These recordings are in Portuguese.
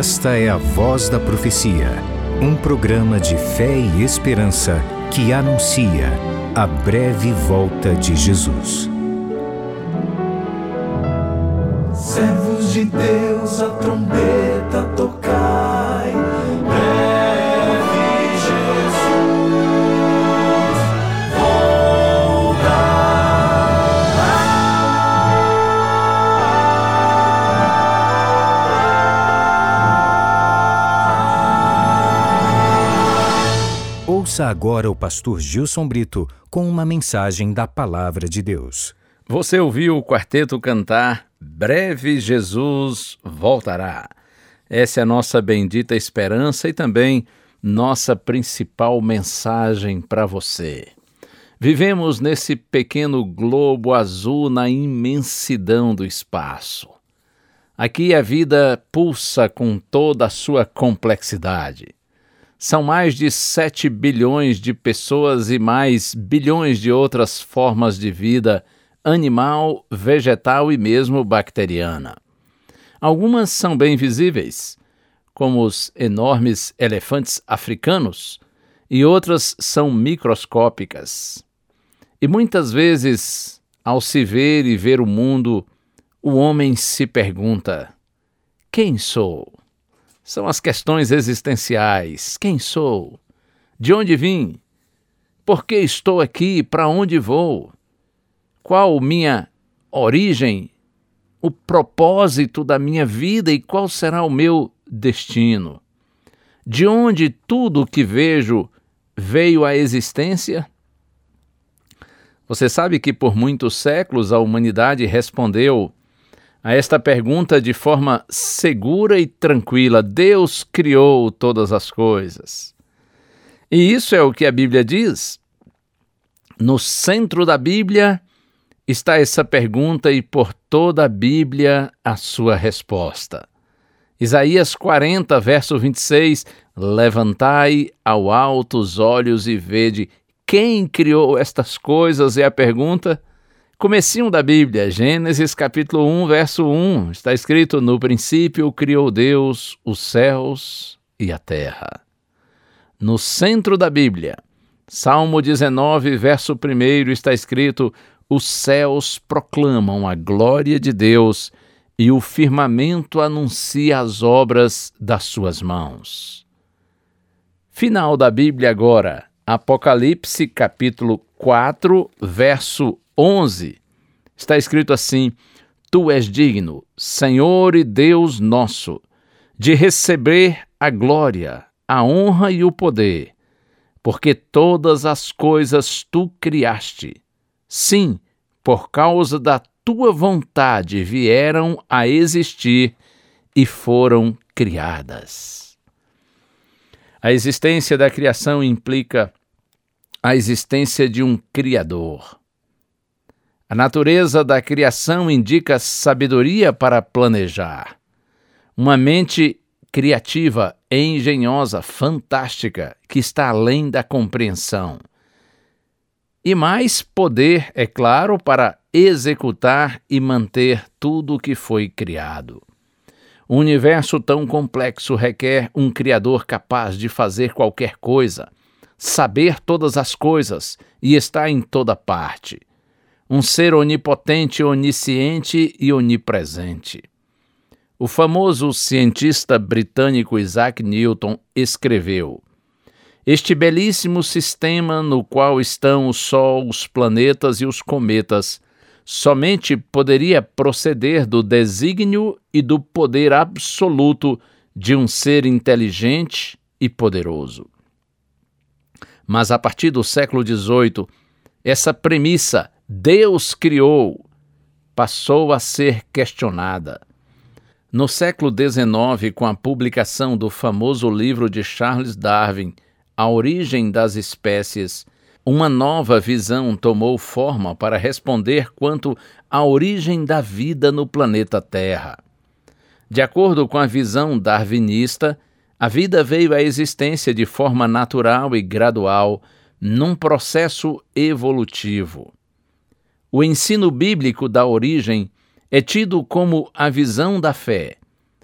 Esta é a Voz da Profecia, um programa de fé e esperança que anuncia a breve volta de Jesus. Servos de Deus, a trombeta tocai, breve Jesus voltará. Ouça agora o pastor Gilson Brito com uma mensagem da Palavra de Deus. Você ouviu o quarteto cantar Breve Jesus voltará. Essa é a nossa bendita esperança e também nossa principal mensagem para você. Vivemos nesse pequeno globo azul na imensidão do espaço. Aqui a vida pulsa com toda a sua complexidade. São mais de 7 bilhões de pessoas e mais bilhões de outras formas de vida animal, vegetal e mesmo bacteriana. Algumas são bem visíveis, como os enormes elefantes africanos, e outras são microscópicas. E muitas vezes, ao se ver e ver o mundo, o homem se pergunta: quem sou? São as questões existenciais. Quem sou? De onde vim? Por que estou aqui? Para onde vou? Qual minha origem, o propósito da minha vida e qual será o meu destino? De onde tudo o que vejo veio à existência? Você sabe que por muitos séculos a humanidade respondeu a esta pergunta de forma segura e tranquila: Deus criou todas as coisas. E isso é o que a Bíblia diz. No centro da Bíblia está essa pergunta e por toda a Bíblia a sua resposta. Isaías 40, verso 26, levantai ao alto os olhos e vede quem criou estas coisas, é a pergunta. Comecinho da Bíblia, Gênesis capítulo 1, verso 1, está escrito: no princípio criou Deus os céus e a terra. No centro da Bíblia, Salmo 19, verso 1, está escrito: os céus proclamam a glória de Deus e o firmamento anuncia as obras das suas mãos. Final da Bíblia agora, Apocalipse capítulo 4, verso 11. Está escrito assim: Tu és digno, Senhor e Deus nosso, de receber a glória, a honra e o poder, porque todas as coisas tu criaste. Sim, por causa da tua vontade vieram a existir e foram criadas. A existência da criação implica a existência de um Criador. A natureza da criação indica sabedoria para planejar. Uma mente criativa, engenhosa, fantástica, que está além da compreensão. E mais poder, é claro, para executar e manter tudo o que foi criado. Um universo tão complexo requer um Criador capaz de fazer qualquer coisa, saber todas as coisas e estar em toda parte. Um ser onipotente, onisciente e onipresente. O famoso cientista britânico Isaac Newton escreveu: este belíssimo sistema no qual estão o Sol, os planetas e os cometas somente poderia proceder do desígnio e do poder absoluto de um ser inteligente e poderoso. Mas a partir do século XVIII, essa premissa, Deus criou, passou a ser questionada. No século XIX, com a publicação do famoso livro de Charles Darwin, A Origem das Espécies, uma nova visão tomou forma para responder quanto à origem da vida no planeta Terra. De acordo com a visão darwinista, a vida veio à existência de forma natural e gradual, num processo evolutivo. O ensino bíblico da origem é tido como a visão da fé,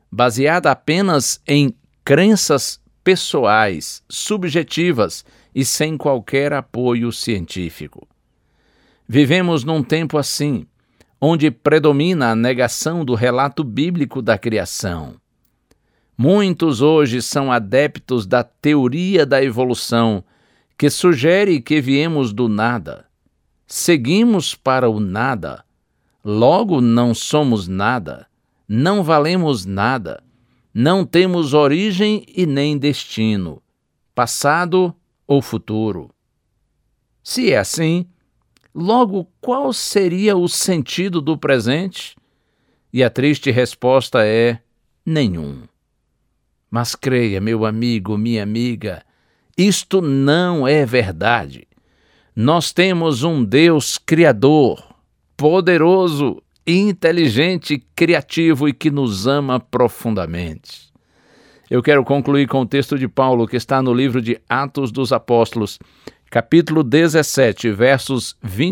baseada apenas em crenças pessoais, subjetivas e sem qualquer apoio científico. Vivemos num tempo assim, onde predomina a negação do relato bíblico da criação. Muitos hoje são adeptos da teoria da evolução, que sugere que viemos do nada. Seguimos para o nada, logo não somos nada, não valemos nada, não temos origem e nem destino, passado ou futuro. Se é assim, logo qual seria o sentido do presente? E a triste resposta é: nenhum. Mas creia, meu amigo, minha amiga, isto não é verdade. Nós temos um Deus criador, poderoso, inteligente, criativo e que nos ama profundamente. Eu quero concluir com o texto de Paulo que está no livro de Atos dos Apóstolos, capítulo 17, versos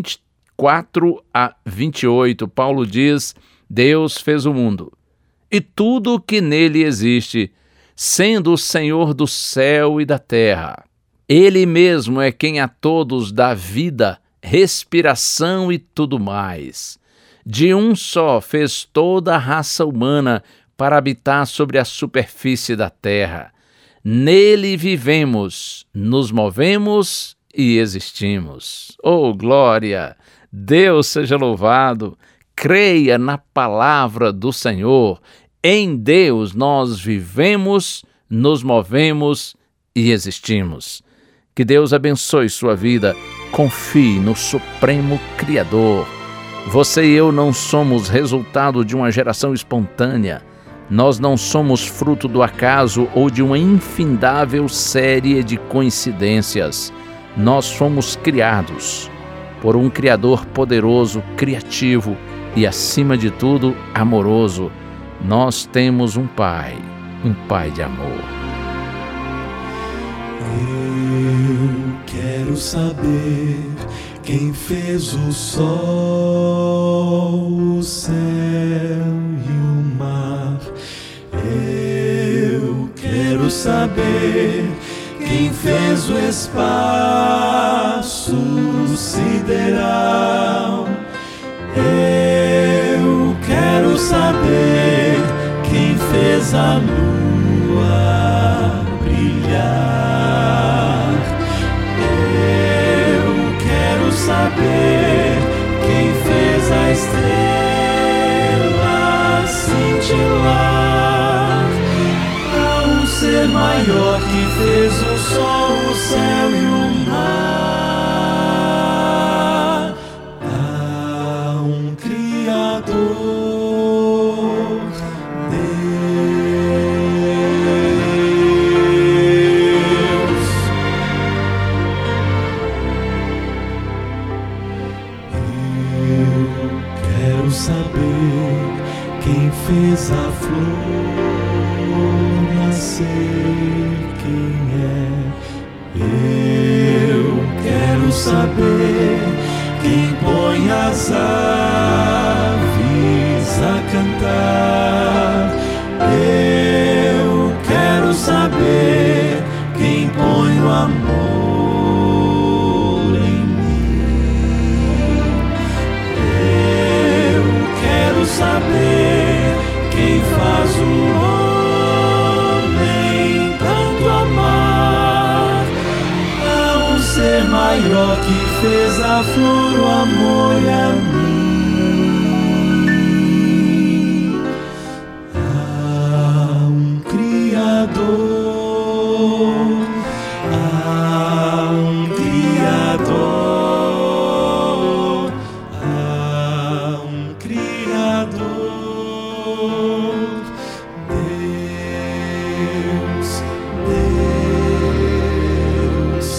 24 a 28. Paulo diz: Deus fez o mundo e tudo o que nele existe, sendo o Senhor do céu e da terra. Ele mesmo é quem a todos dá vida, respiração e tudo mais. De um só fez toda a raça humana para habitar sobre a superfície da terra. Nele vivemos, nos movemos e existimos. Oh, glória! Deus seja louvado! Creia na palavra do Senhor. Em Deus nós vivemos, nos movemos e existimos. Que Deus abençoe sua vida. Confie no Supremo Criador. Você e eu não somos resultado de uma geração espontânea. Nós não somos fruto do acaso ou de uma infindável série de coincidências. Nós fomos criados por um Criador poderoso, criativo e, acima de tudo, amoroso. Nós temos um Pai de amor. Eu quero saber quem fez o sol, o céu e o mar. Eu quero saber quem fez o espaço sideral. Eu quero saber quem fez a lua brilhar. Eu quero saber quem fez a estrela cintilar. Há um ser maior que fez o sol, o céu e o mar. Há um Criador, Deus. Eu quero saber quem fez a flor nascer, quem é. Eu quero saber quem põe as aves a cantar. Eu quero saber quem põe o amor em mim. Eu quero saber quem faz o homem tanto amar. Há um ser maior que fez a flor, o amor e a mim. Há um Criador, há um Criador, há um Criador, Deus, Deus.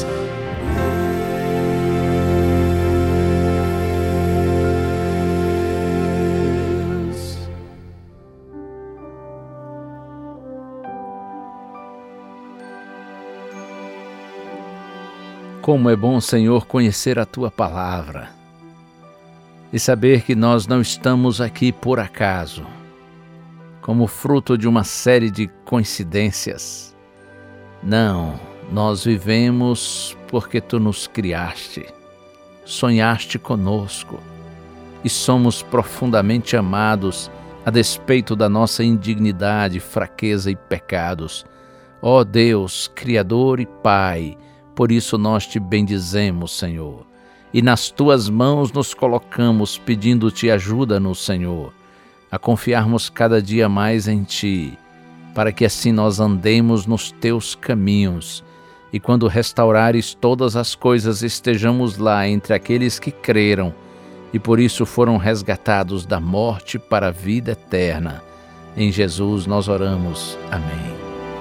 Como é bom, Senhor, conhecer a Tua palavra e saber que nós não estamos aqui por acaso. como fruto de uma série de coincidências. Não, nós vivemos porque Tu nos criaste, sonhaste conosco e somos profundamente amados a despeito da nossa indignidade, fraqueza e pecados. Ó Deus, Criador e Pai, por isso nós Te bendizemos, Senhor, e nas Tuas mãos nos colocamos pedindo-Te ajuda-nos, Senhor, a confiarmos cada dia mais em Ti, para que assim nós andemos nos Teus caminhos e quando restaurares todas as coisas estejamos lá entre aqueles que creram e por isso foram resgatados da morte para a vida eterna. Em Jesus nós oramos. Amém.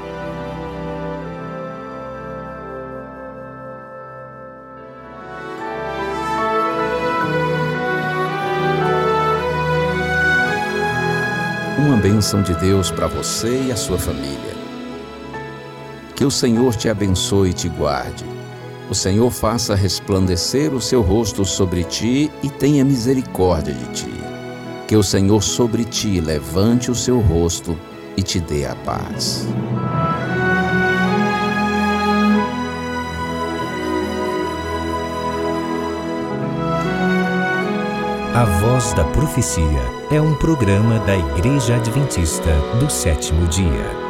Uma bênção de Deus para você e a sua família. Que o Senhor te abençoe e te guarde. O Senhor faça resplandecer o seu rosto sobre ti e tenha misericórdia de ti. Que o Senhor sobre ti levante o seu rosto e te dê a paz. A Voz da Profecia é um programa da Igreja Adventista do Sétimo Dia.